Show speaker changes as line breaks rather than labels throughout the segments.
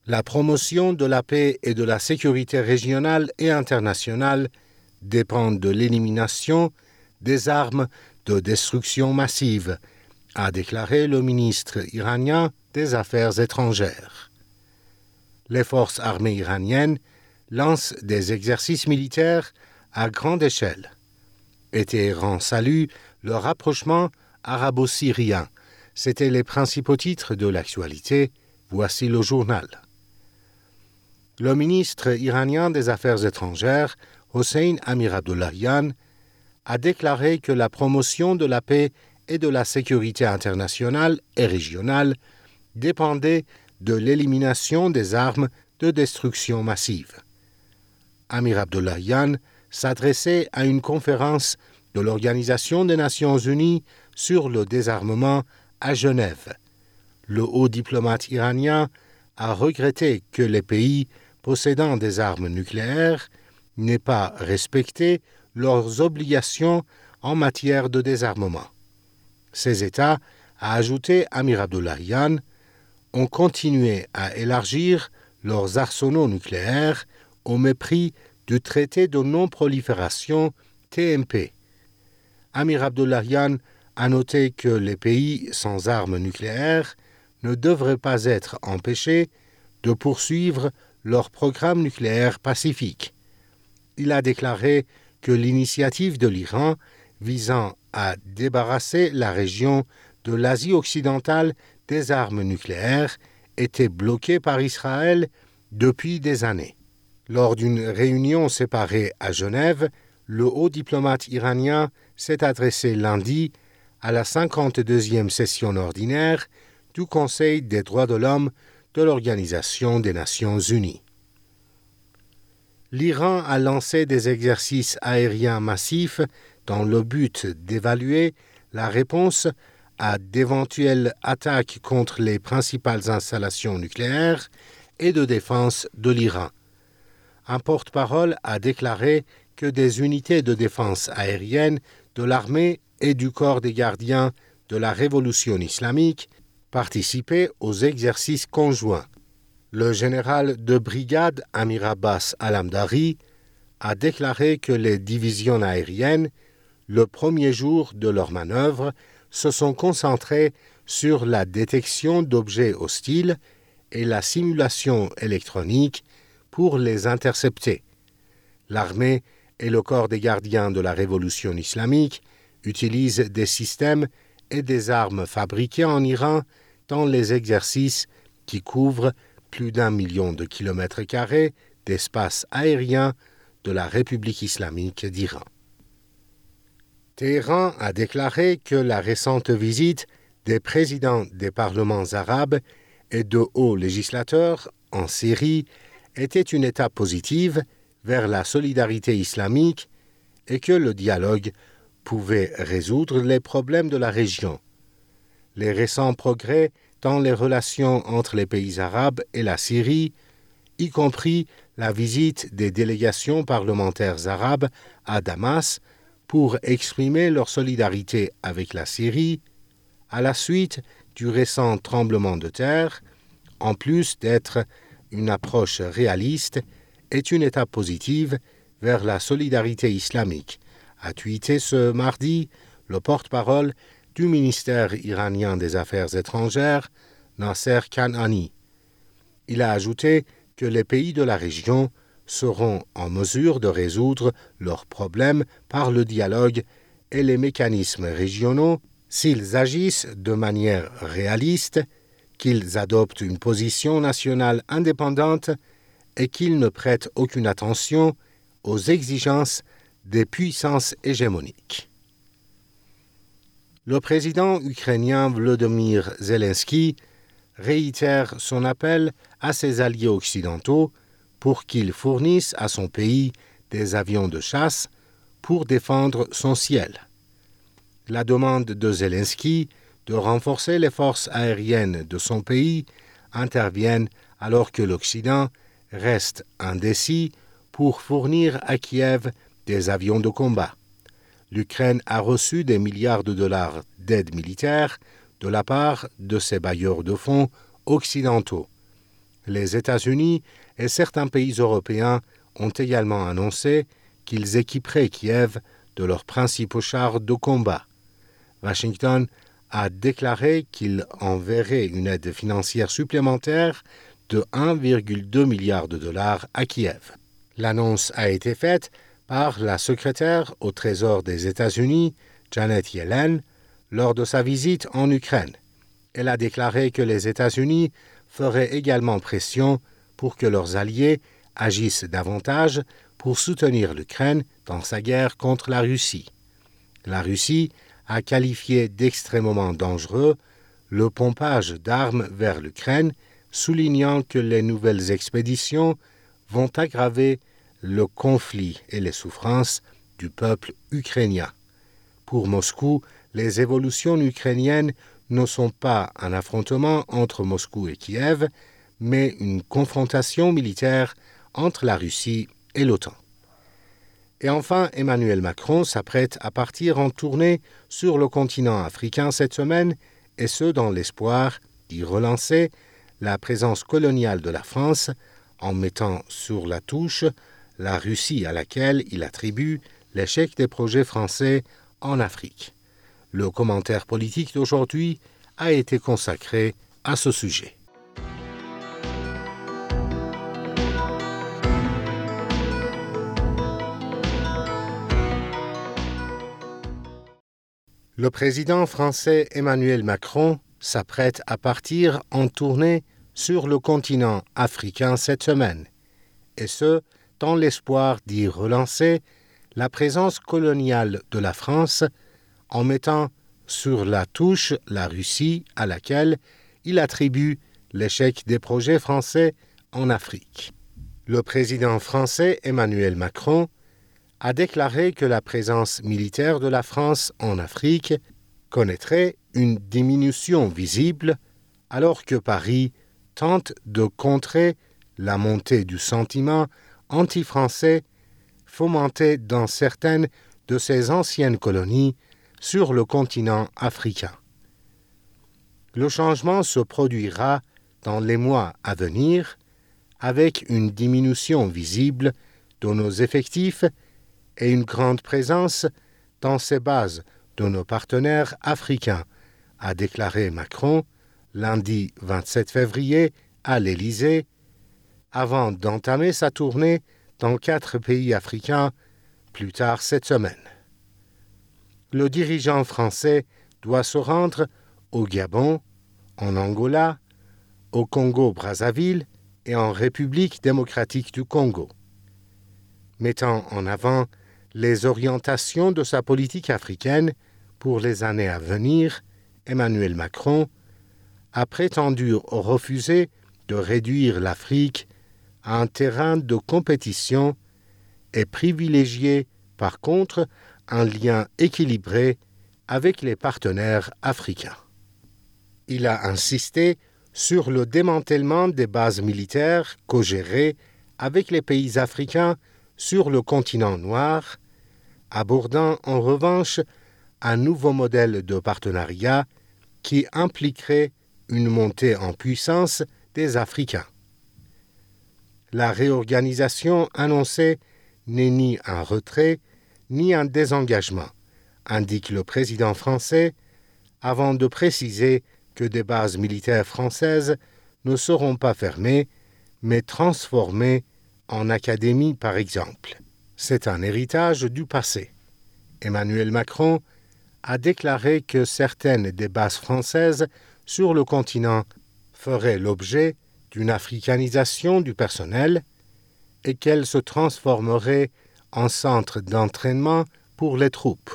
La promotion de la paix et de la sécurité régionale et internationale dépend de l'élimination des armes de destruction massive, a déclaré le ministre iranien des Affaires étrangères. Les forces armées iraniennes lancent des exercices militaires à grande échelle. Et Téhéran salue le rapprochement arabo-syrien. C'étaient les principaux titres de l'actualité. Voici le journal. Le ministre iranien des Affaires étrangères, Hossein Amir-Abdollahian, a déclaré que la promotion de la paix et de la sécurité internationale et régionale dépendait de l'élimination des armes de destruction massive. Amir-Abdollahian s'adressait à une conférence de l'Organisation des Nations Unies sur le désarmement à Genève. Le haut diplomate iranien a regretté que les pays possédant des armes nucléaires n'aient pas respecté leurs obligations en matière de désarmement. Ces États, a ajouté Amir-Abdollahian, ont continué à élargir leurs arsenaux nucléaires au mépris du traité de non-prolifération TNP. Amir-Abdollahian a noté que les pays sans armes nucléaires ne devraient pas être empêchés de poursuivre leur programme nucléaire pacifique. Il a déclaré que l'initiative de l'Iran visant à débarrasser la région de l'Asie occidentale des armes nucléaires était bloquée par Israël depuis des années. Lors d'une réunion séparée à Genève, le haut diplomate iranien s'est adressé lundi à la 52e session ordinaire du Conseil des droits de l'homme de l'Organisation des Nations Unies. L'Iran a lancé des exercices aériens massifs dans le but d'évaluer la réponse à d'éventuelles attaques contre les principales installations nucléaires et de défense de l'Iran. Un porte-parole a déclaré que des unités de défense aérienne de l'armée et du corps des gardiens de la révolution islamique participaient aux exercices conjoints. Le général de brigade Amir Abbas Alamdari a déclaré que les divisions aériennes, le premier jour de leur manœuvre, se sont concentrées sur la détection d'objets hostiles et la simulation électronique pour les intercepter. L'armée et le corps des gardiens de la révolution islamique utilisent des systèmes et des armes fabriquées en Iran dans les exercices qui couvrent plus d'1 million de kilomètres carrés d'espace aérien de la République islamique d'Iran. Téhéran a déclaré que la récente visite des présidents des parlements arabes et de hauts législateurs en Syrie était une étape positive vers la solidarité islamique et que le dialogue pouvait résoudre les problèmes de la région. Les récents progrès dans les relations entre les pays arabes et la Syrie, y compris la visite des délégations parlementaires arabes à Damas pour exprimer leur solidarité avec la Syrie, à la suite du récent tremblement de terre, en plus d'être une approche réaliste, est une étape positive vers la solidarité islamique, a tweeté ce mardi le porte-parole du ministère iranien des Affaires étrangères, Nasser Kanani. Il a ajouté que les pays de la région seront en mesure de résoudre leurs problèmes par le dialogue et les mécanismes régionaux s'ils agissent de manière réaliste, qu'ils adoptent une position nationale indépendante et qu'ils ne prêtent aucune attention aux exigences des puissances hégémoniques. Le président ukrainien Volodymyr Zelensky réitère son appel à ses alliés occidentaux pour qu'ils fournissent à son pays des avions de chasse pour défendre son ciel. La demande de Zelensky de renforcer les forces aériennes de son pays intervient alors que l'Occident reste indécis pour fournir à Kiev des avions de combat. L'Ukraine a reçu des milliards de dollars d'aide militaire de la part de ses bailleurs de fonds occidentaux. Les États-Unis et certains pays européens ont également annoncé qu'ils équiperaient Kiev de leurs principaux chars de combat. Washington a déclaré qu'il enverrait une aide financière supplémentaire de 1,2 milliard de dollars à Kiev. L'annonce a été faite par la secrétaire au Trésor des États-Unis, Janet Yellen, lors de sa visite en Ukraine. Elle a déclaré que les États-Unis feraient également pression pour que leurs alliés agissent davantage pour soutenir l'Ukraine dans sa guerre contre la Russie. La Russie a qualifié d'extrêmement dangereux le pompage d'armes vers l'Ukraine, soulignant que les nouvelles expéditions vont aggraver le conflit et les souffrances du peuple ukrainien. Pour Moscou, les évolutions ukrainiennes ne sont pas un affrontement entre Moscou et Kiev, mais une confrontation militaire entre la Russie et l'OTAN. Et enfin, Emmanuel Macron s'apprête à partir en tournée sur le continent africain cette semaine, et ce dans l'espoir d'y relancer la présence coloniale de la France en mettant sur la touche la Russie à laquelle il attribue l'échec des projets français en Afrique. Le commentaire politique d'aujourd'hui a été consacré à ce sujet. Le président français Emmanuel Macron s'apprête à partir en tournée sur le continent africain cette semaine, et ce, dans l'espoir d'y relancer la présence coloniale de la France en mettant sur la touche la Russie à laquelle il attribue l'échec des projets français en Afrique. Le président français Emmanuel Macron a déclaré que la présence militaire de la France en Afrique connaîtrait une diminution visible alors que Paris tente de contrer la montée du sentiment anti-français fomenté dans certaines de ses anciennes colonies sur le continent africain. Le changement se produira dans les mois à venir avec une diminution visible de nos effectifs et une grande présence dans ces bases de nos partenaires africains, a déclaré Macron lundi 27 février à l'Élysée, avant d'entamer sa tournée dans 4 pays africains plus tard cette semaine. Le dirigeant français doit se rendre au Gabon, en Angola, au Congo-Brazzaville et en République démocratique du Congo. Mettant en avant les orientations de sa politique africaine pour les années à venir, Emmanuel Macron a prétendu refuser de réduire l'Afrique à un terrain de compétition et privilégier, par contre, un lien équilibré avec les partenaires africains. Il a insisté sur le démantèlement des bases militaires co-gérées avec les pays africains sur le continent noir, abordant en revanche un nouveau modèle de partenariat qui impliquerait une montée en puissance des Africains. La réorganisation annoncée n'est ni un retrait ni un désengagement, indique le président français, avant de préciser que des bases militaires françaises ne seront pas fermées, mais transformées en académies par exemple. C'est un héritage du passé. Emmanuel Macron a déclaré que certaines des bases françaises sur le continent feraient l'objet d'une africanisation du personnel et qu'elles se transformeraient en centres d'entraînement pour les troupes.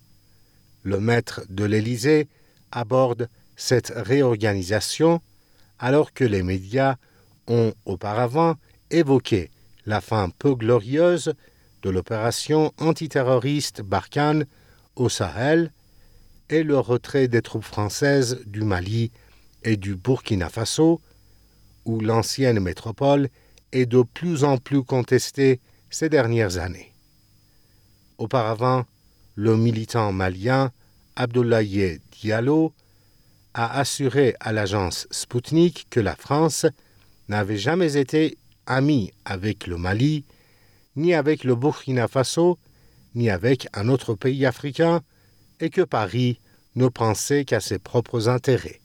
Le maître de l'Élysée aborde cette réorganisation alors que les médias ont auparavant évoqué la fin peu glorieuse de l'opération antiterroriste Barkhane au Sahel et le retrait des troupes françaises du Mali et du Burkina Faso, où l'ancienne métropole est de plus en plus contestée ces dernières années. Auparavant, le militant malien Abdoulaye Diallo a assuré à l'agence Sputnik que la France n'avait jamais été ami avec le Mali, ni avec le Burkina Faso, ni avec un autre pays africain, et que Paris ne pensait qu'à ses propres intérêts.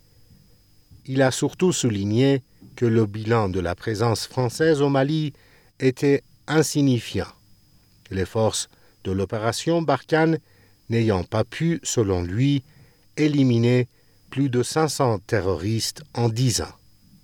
Il a surtout souligné que le bilan de la présence française au Mali était insignifiant, les forces de l'opération Barkhane n'ayant pas pu, selon lui, éliminer plus de 500 terroristes en 10 ans.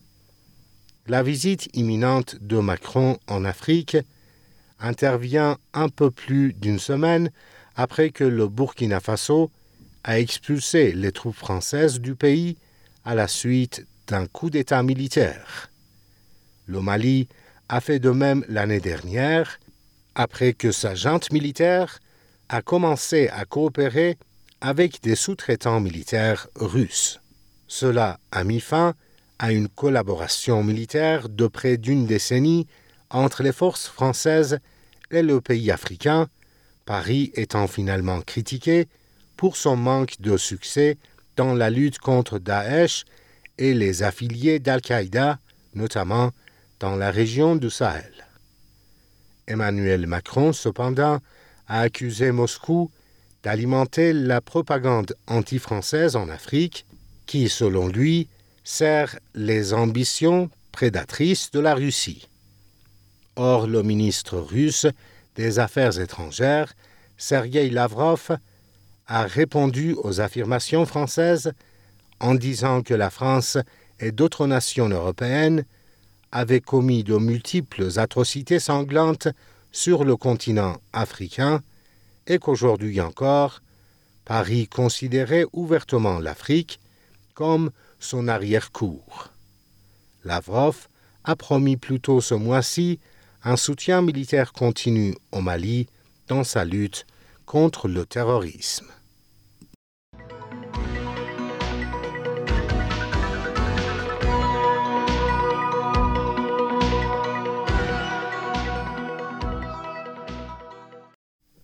La visite imminente de Macron en Afrique intervient un peu plus d'une semaine après que le Burkina Faso a expulsé les troupes françaises du pays à la suite d'un coup d'État militaire. Le Mali a fait de même l'année dernière, après que sa junte militaire a commencé à coopérer avec des sous-traitants militaires russes. Cela a mis fin à une collaboration militaire de près d'une décennie entre les forces françaises et le pays africain, Paris étant finalement critiqué pour son manque de succès dans la lutte contre Daesh et les affiliés d'Al-Qaïda, notamment dans la région du Sahel. Emmanuel Macron, cependant, a accusé Moscou d'alimenter la propagande anti-française en Afrique, qui, selon lui, sert les ambitions prédatrices de la Russie. Or, le ministre russe des Affaires étrangères, Sergueï Lavrov, a répondu aux affirmations françaises en disant que la France et d'autres nations européennes avaient commis de multiples atrocités sanglantes sur le continent africain et qu'aujourd'hui encore, Paris considérait ouvertement l'Afrique comme son arrière-cour. Lavrov a promis plus tôt ce mois-ci un soutien militaire continu au Mali dans sa lutte contre le terrorisme.